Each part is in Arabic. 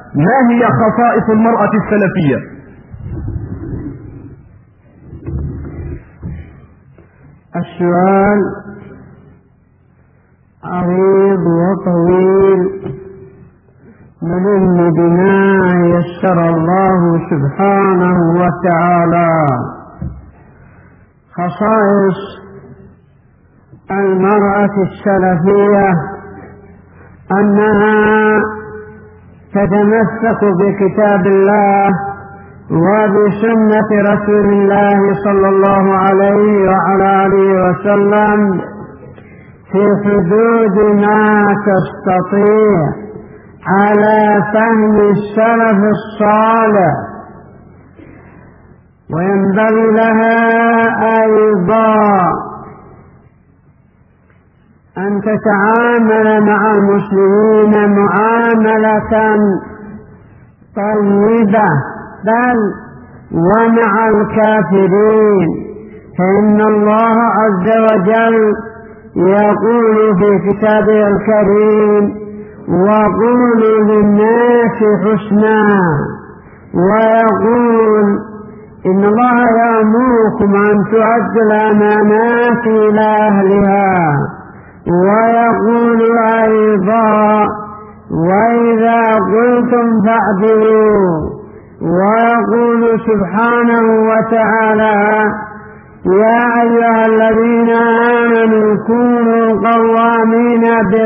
ما هي خصائص المرأة السلفية؟ السؤال عريض وطويل ملم بما يسر الله سبحانه وتعالى. خصائص المرأة السلفية أنها تتمسك بكتاب الله وبسنة رسول الله صلى الله عليه وعلى آله وسلم في حدود ما تستطيع على فهم السلف الصالح، وينبغي لها أيضا أن تتعامل مع المسلمين معاملة طيبة، بل ومع الكافرين، فإن الله عز وجل يقول في كتابه الكريم: وقولوا للناس حسنا، ويقول: إن الله يأمركم أن تؤدوا الأمانات إلى أهلها، ويقول أيضا: وإذا قلتم فاعدلوا، ويقول سبحانه وتعالى: يا أيها الذين آمنوا كونوا قوامين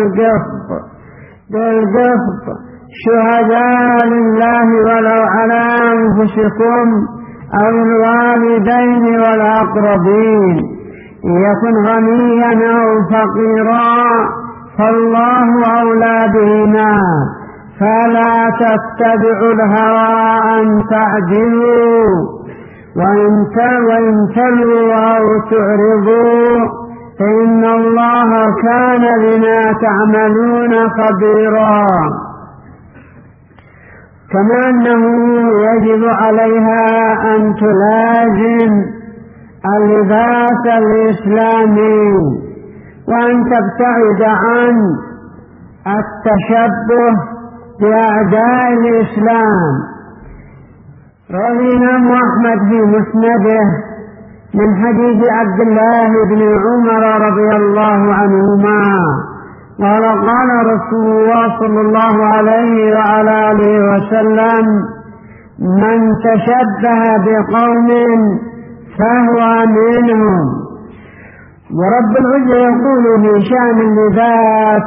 بالقسط شهداء لله ولو على أنفسكم أو الوالدين والأقربين، يكن غنيا أو فقيرا فالله أولى بهما، فلا تتبعوا الهوى أن تعدلوا، وإن تلووا أو تعرضوا فإن الله كان بما تعملون خبيرا. كما أنه يجب عليها أن تلازم اللباس الإسلامي، وأن تبتعد عن التشبه بأعداء الإسلام. روى الإمام أحمد في مسنده من حديث عبد الله بن عمر رضي الله عنهما قال: قال رسول الله صلى الله عليه وعلى آله وسلم: من تشبه بقوم فهو منهم. ورب العزة يقول في شأن اللباس: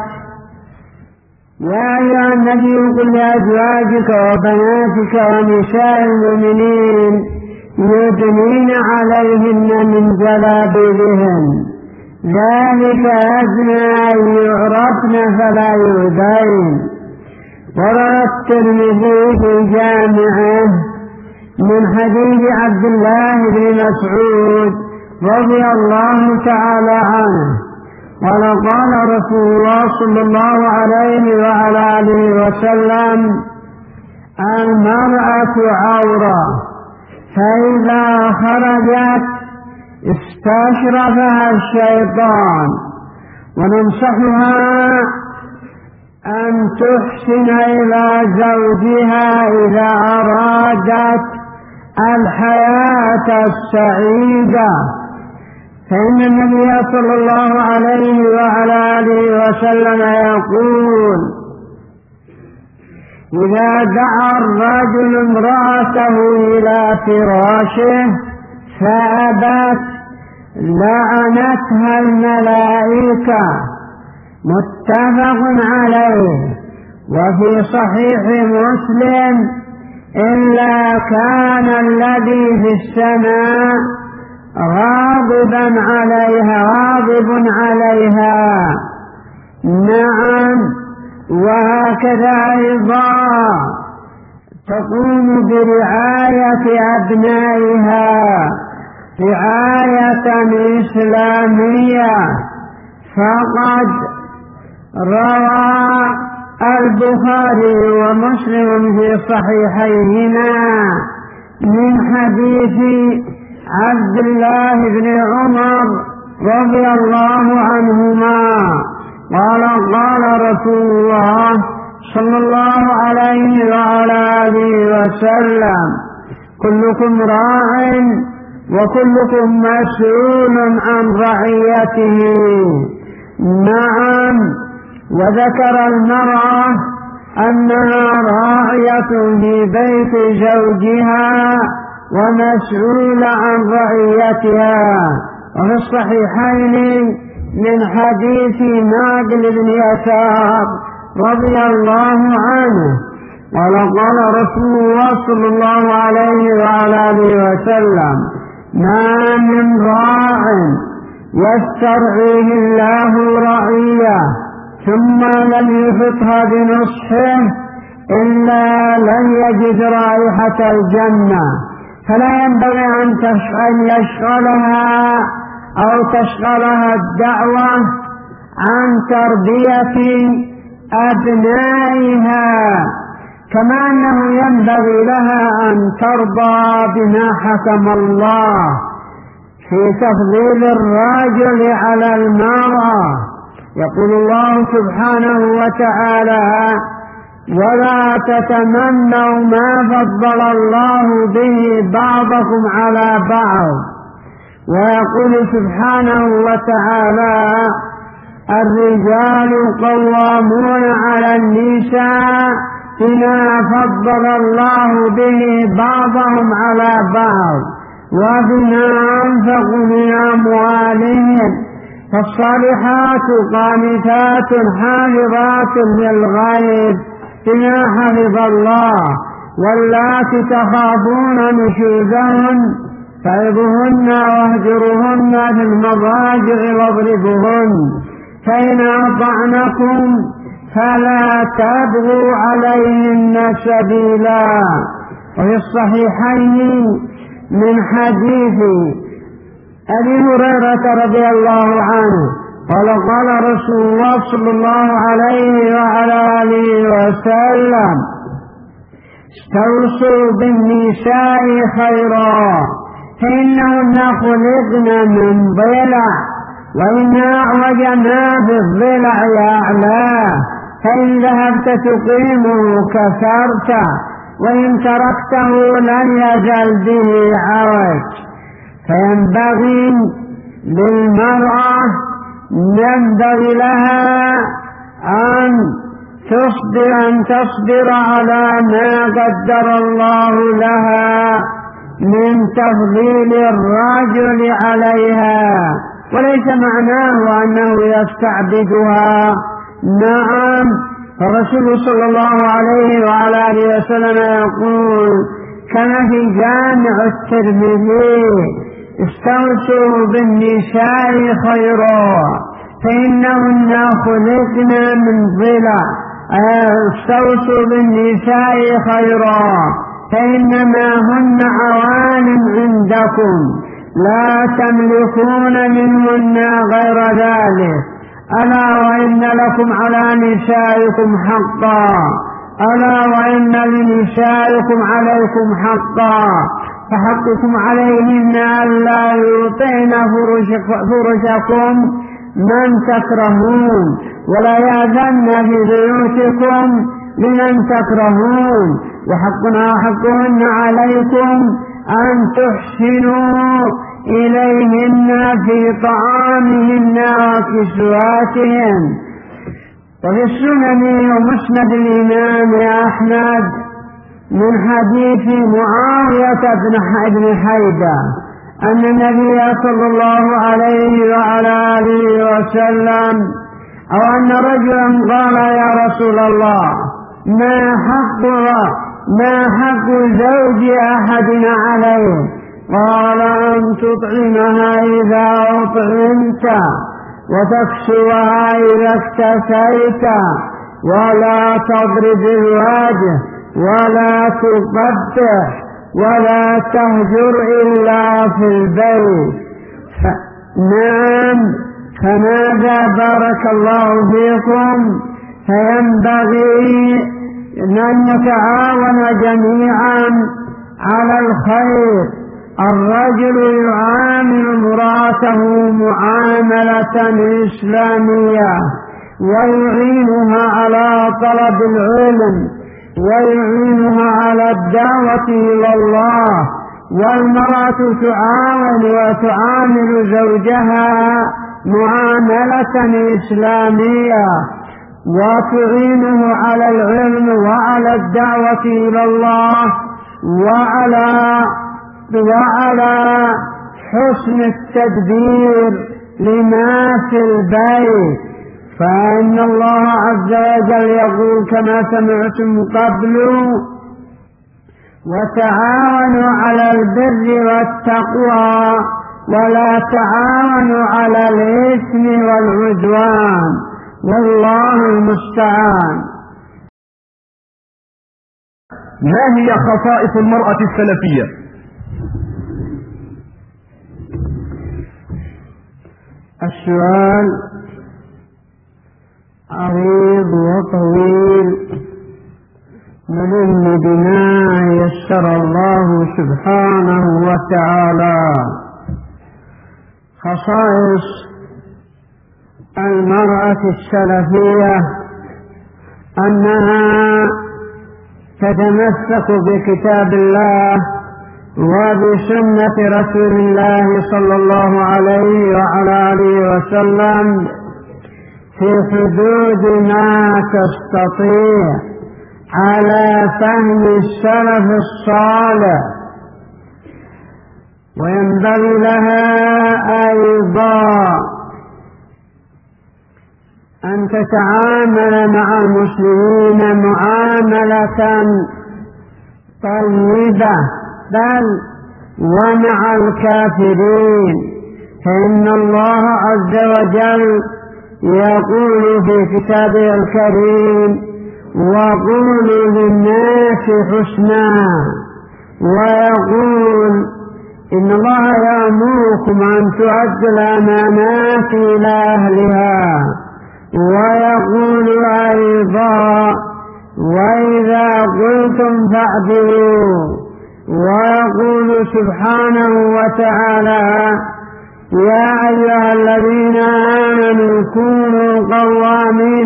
يا أيها النبي قل لأزواجك وبناتك ونساء المؤمنين يدنين عليهن من جلابيبهن، ذلك أدنى أن يعرفن فلا يؤذين. وروى الترمذي في جامعه من حديث عبد الله بن مسعود رضي الله تعالى عنه قال: قال رسول الله صلى الله عليه وعلى آله وسلم: المرأة عورة، فإذا خرجت استشرفها الشيطان، وننصحها أن تحسن إلى زوجها إذا أرادت الحياة السعيدة، فإن النبي صلى الله عليه وعلى آله وسلم يقول: إذا دعا الرجل امرأته إلى فراشه فأبت لعنتها الملائكة، متفق عليه. وفي صحيح مسلم: إلا كان الذي في السماء غاضب عليها. نعم، وهكذا أيضا تقوم برعاية أبنائها رعاية إسلامية. فقد روى البخاري ومسلم في صحيحيهما من حديث عبد الله بن عمر رضي الله عنهما قال: قال رسول الله صلى الله عليه وعلى وسلم: كلكم راع وكلكم مسؤول عن رعيته. نعم، وذكر المرأة أنها راعية في بيت زوجها ومسؤولة عن رعيتها. وفي الصحيحين من حديث ناقل بن يسار رضي الله عنه قال رسول الله صلى الله عليه وعلى آله وسلم: ما من راع يسترعيه الله رعية ثم لم يفطها بنصحه إلا لن يجد رائحة الجنة. فلا ينبغي أن يشغلها أو تشغلها الدعوة عن تربية أبنائها، كما أنه ينبغي لها أن ترضى بما حكم الله في تفضيل الرجل على المرأة. يقول الله سبحانه وتعالى: ولا تتمنوا ما فضل الله به بعضكم على بعض. ويقول سبحانه وتعالى: الرجال قوامون على النساء بما فضل الله به بعضهم على بعض وبما أنفقوا من أموالهم. فالصالحات قانتات حافظات للغيب بما حفظ الله، واللاتي تخافون نشوزهن فعظوهن واهجروهن في المضاجع واضربوهن، فإن أطعنكم فلا تبغوا عليهن سبيلا. وفي الصحيحين من حديث أبي هريرة رضي الله عنه قال رسول الله صلى الله عليه وعلى آله وسلم: استوصوا بالنساء خيرا فإنهن خلقن من ضلع، وإن أعوج ما في الضلع يعلاه، فإن ذهبت تقيمه كسرته، وإن تركته لن يزل به عوج. فينبغي للمرأة ينبغي لها أن تصبر على ما قدر الله لها من تفضيل الرجل عليها، وليس معناه أنه يستعبدها. نعم، فالرسول صلى الله عليه وعلى آله وسلم يقول كما في جامع الترمذي: استوصوا بالنساء خيرا فإنهن خلقن من ضلع. استوصوا بالنساء خيرا فإنما هن عوان عندكم لا تملكون منهن غير ذلك. ألا وإن لكم على نسائكم حقا، ألا وإن لنسائكم عليكم حقا، فحقكم عليهن ألا يطعن فرشكم من تكرهون، ولا يأذن في بيوتكم لمن تكرهون، وحقهن عليكم أن تحسنوا إليهن في طعامهن وكسواتهن. وفي السنن ومسند الإمام أحمد من حديث معاوية بن حيدة أن النبي صلى الله عليه وعلى آله وسلم أو أن رجلا قال: يا رسول الله، ما حق زوج أحدنا عليه؟ قال: أن تطعمها إذا أطعمت وتكسوها إذا اكتسيت، ولا تضرب الوجه ولا تقبح ولا تهجر إلا في البيت. نعم، فماذا بارك الله فيكم؟ فينبغي أن نتعاون جميعا على الخير. الرجل يعامل امرأته معاملة إسلامية ويعينها على طلب العلم ويعينها على الدعوة إلى الله، والمرأة تعاون وتعامل زوجها معاملة إسلامية وتعينه على العلم وعلى الدعوة إلى الله وعلى حسن التدبير لما في البيت. فإن الله عز وجل يقول كما سمعتم قبل: وتعاونوا على البر والتقوى ولا تعاونوا على الإثم والعدوان، والله المستعان. ما هي خصائص المرأة السلفية؟ السؤال عريض وطويل، من بما يسر الله سبحانه وتعالى. خصائص المرأة السلفية أنها تتمسك بكتاب الله وبسنة رسول الله صلى الله عليه وعلى آله وسلم في حدود ما تستطيع على فهم السلف الصالح. وينبغي لها أيضا أن تتعامل مع المسلمين معاملة طيبة، بل ومع الكافرين، فإن الله عز وجل يقول في كتابه الكريم: وقولوا للناس حسنا، ويقول: إن الله يأمركم أن تؤدوا الأمانات إلى أهلها، ويقول أيضا: وإذا قلتم فاعدلوا، ويقول سبحانه وتعالى: يا أيها الذين آمنوا كونوا قوامين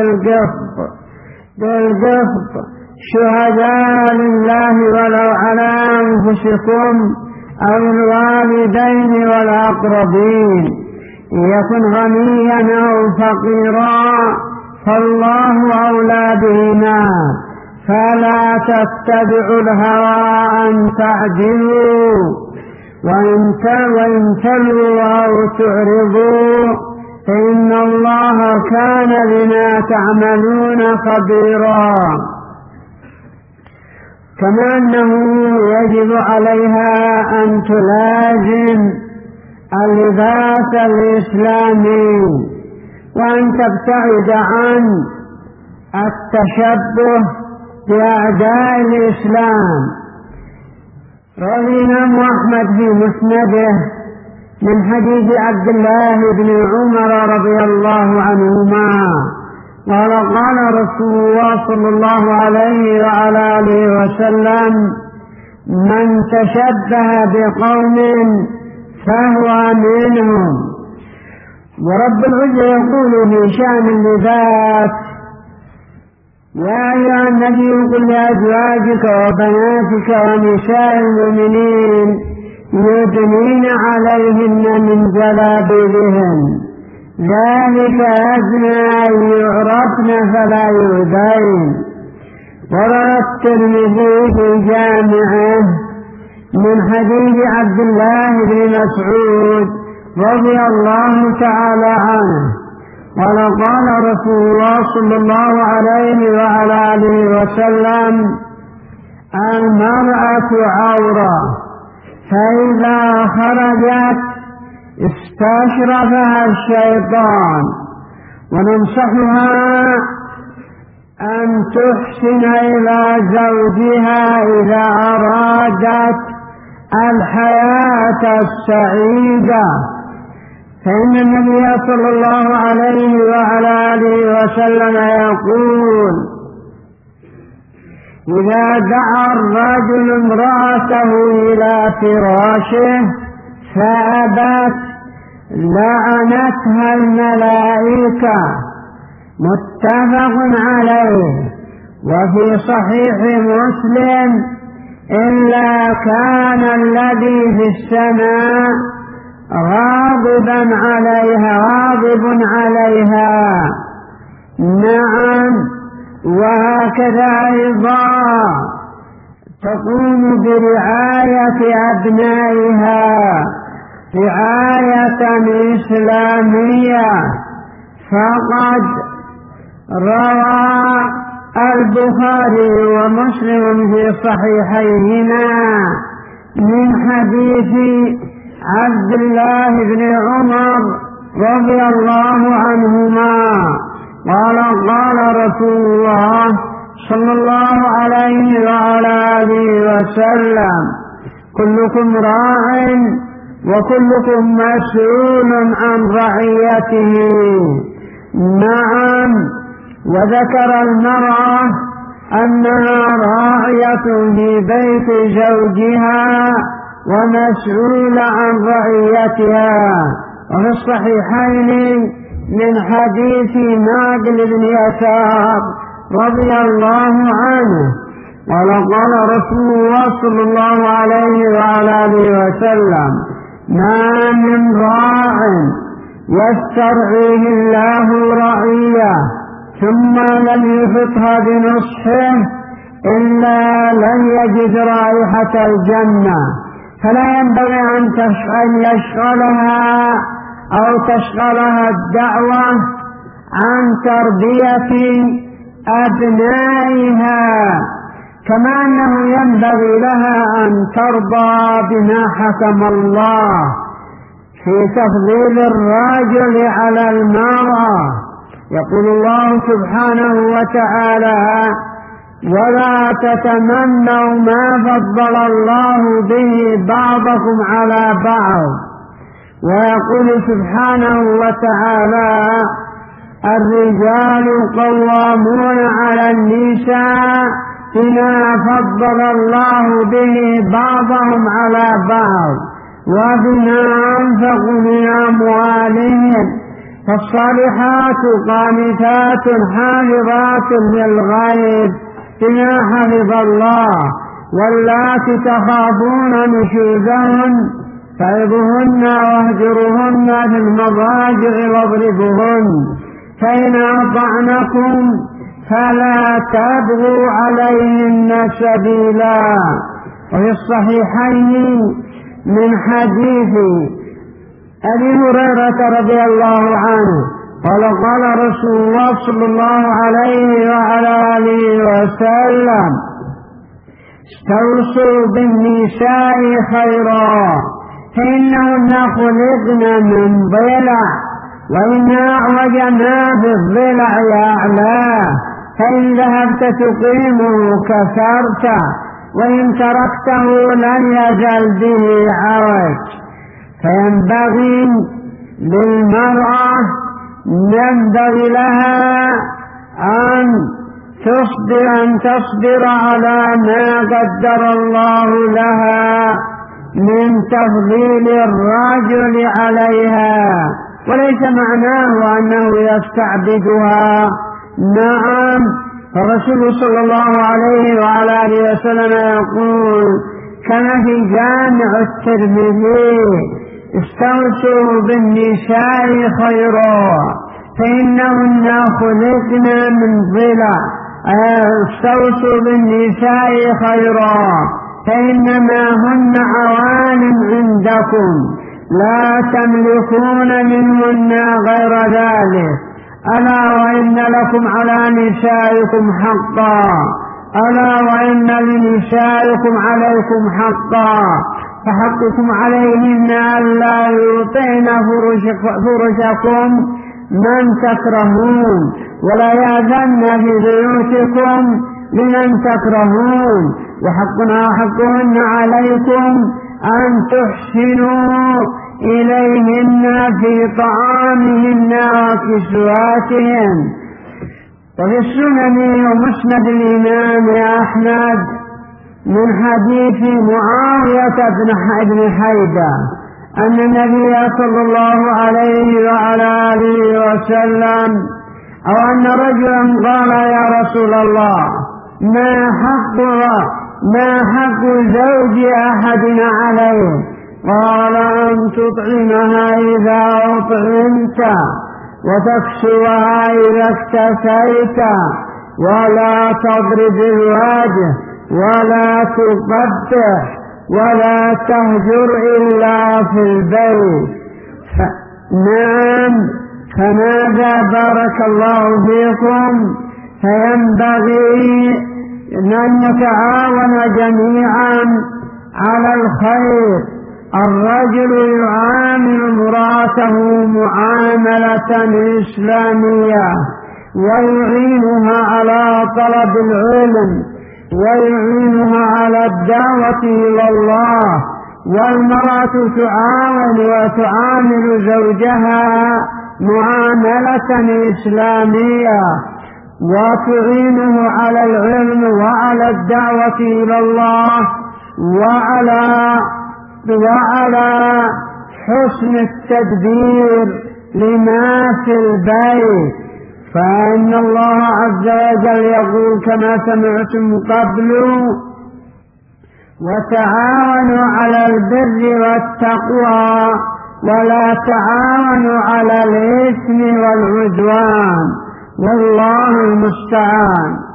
بالقسط شهداء لله ولو على أنفسكم أو الوالدين والأقربين، يكن غنيا أو فقيرا فالله أولى بهما، فلا تتبعوا الهوى أن تعدلوا، وإن تلووا أو تعرضوا فإن الله كان بما تعملون خبيرا. كما أنه يجب عليها أن تلازم اللباس الإسلامي، وأن تبتعد عن التشبه بأعداء الإسلام. روى الإمام أحمد في مسنده من حديث عبد الله بن عمر رضي الله عنهما قال: قال رسول الله صلى الله عليه وعلى آله وسلم: من تشبه بقوم فهو منهم. ورب العزة يقول في شأن اللباس: يا أيها النبي قل لأزواجك وبناتك ونساء المؤمنين يدنين عليهن من جلابيبهن، ذلك أدنى أن يعرفن فلا يؤذين. وروى الترمذي في جامعه من حديث عبد الله بن مسعود رضي الله تعالى عنه قال رسول الله صلى الله عليه وعلى آله وسلم: المرأة عورة، فإذا خرجت استشرفها الشيطان. وننصحها أن تحسن إلى زوجها إذا أرادت الحياة السعيدة، فإن النبي صلى الله عليه وعلى آله وسلم يقول: إذا دعا الرجل امرأته إلى فراشه فأبت لعنتها الملائكة، متفق عليه. وفي صحيح مسلم: إلا كان الذي في السماء غاضب عليها. نعم، وهكذا أيضا تقوم برعاية أبنائها رعاية إسلامية. فقد روى البخاري ومسلم في صحيحيهما من حديث عبد الله بن عمر رضي الله عنهما قال رسول الله صلى الله عليه وعلى آله وسلم: كلكم راع وكلكم مسؤول عن رعيته. نعم، وذكر المرأة أنها راعية في بيت زوجها ومسؤولة عن رعيتها. وفي الصحيحين من حديث ناقل بن يسار رضي الله عنه قال رسول الله صلى الله عليه وعلى آله وسلم: ما من راع يسترعيه الله رعية ثم لم يفطها بنصحه إلا لن يجد رائحة الجنة. فلا ينبغي أن يشغلها أو تشغلها الدعوة عن تربية أبنائها، كما أنه ينبغي لها أن ترضى بما حكم الله في تفضيل الرجل على المرأة. يقول الله سبحانه وتعالى: ولا تتمنوا ما فضل الله به بعضكم على بعض. ويقول سبحانه وتعالى: الرجال قوامون على النساء بما فضل الله به بعضهم على بعض وبما أنفقوا من أموالهم. فالصالحات قانتات حافظات للغيب بما حفظ الله، واللاتي تخافون نشوزهن فعظوهن واهجروهن في المضاجع واضربوهن، فإن أطعنكم فلا تبغوا عليهن سبيلا. وفي الصحيحين من حديث أبي هريرة رضي الله عنه قال رسول الله صلى الله عليه وعلى آله وسلم: استوصوا بالنساء خيرا فإنهن خلقن من ضلع، وإن أعوج ما في الضلع يعلاه، فإن ذهبت تقيمه كسرته، وإن تركته لن يزل به عوج. فينبغي للمرأة ينبغي لها أن تصبر على ما قدر الله لها من تفضيل الرجل عليها، وليس معناه أنه يستعبدها. نعم، الرسول صلى الله عليه وعلى آله وسلم يقول كما في جامع الترمذي: استوصوا بالنساء خيرا فإنهن خلقن من ضلع. استوصوا بالنساء خيرا فإنما هن عوان عندكم لا تملكون منهن غير ذلك. ألا وإن لكم على نسائكم حقا، ألا وإن لنسائكم عليكم حقا، فحقكم عليهن ألا يطعن فرشكم من تكرهون، ولا يأذن في بيوتكم لمن تكرهون، وحقهن عليكم أن تحسنوا إليهن في طعامهن وكسواتهن. وفي السنن ومسند الإمام أحمد من حديث معاوية بن حيدة أن النبي صلى الله عليه وعلى آله وسلم أو أن رجلا قال: يا رسول الله، ما حق زوج أحدنا عليه؟ قال أن تطعمها إذا أطعمت وتكسوها إذا اكتسيت ولا تضرب الوجه ولا تقبح ولا تهجر إلا في البيت. نعم، فماذا بارك الله فيكم؟ فينبغي أن نتعاون جميعا على الخير. الرجل يعامل امرأته معاملة إسلامية ويعينها على طلب العلم ويعينها على الدعوة إلى الله، والمرأة تعاون وتعامل زوجها معاملة إسلامية وتعينه على العلم وعلى الدعوة إلى الله وعلى حسن التدبير لما في البيت. فإن الله عز وجل يقول كما سمعتم قبل: وتعاونوا على البر والتقوى ولا تعاونوا على الإثم والعدوان، والله المستعان.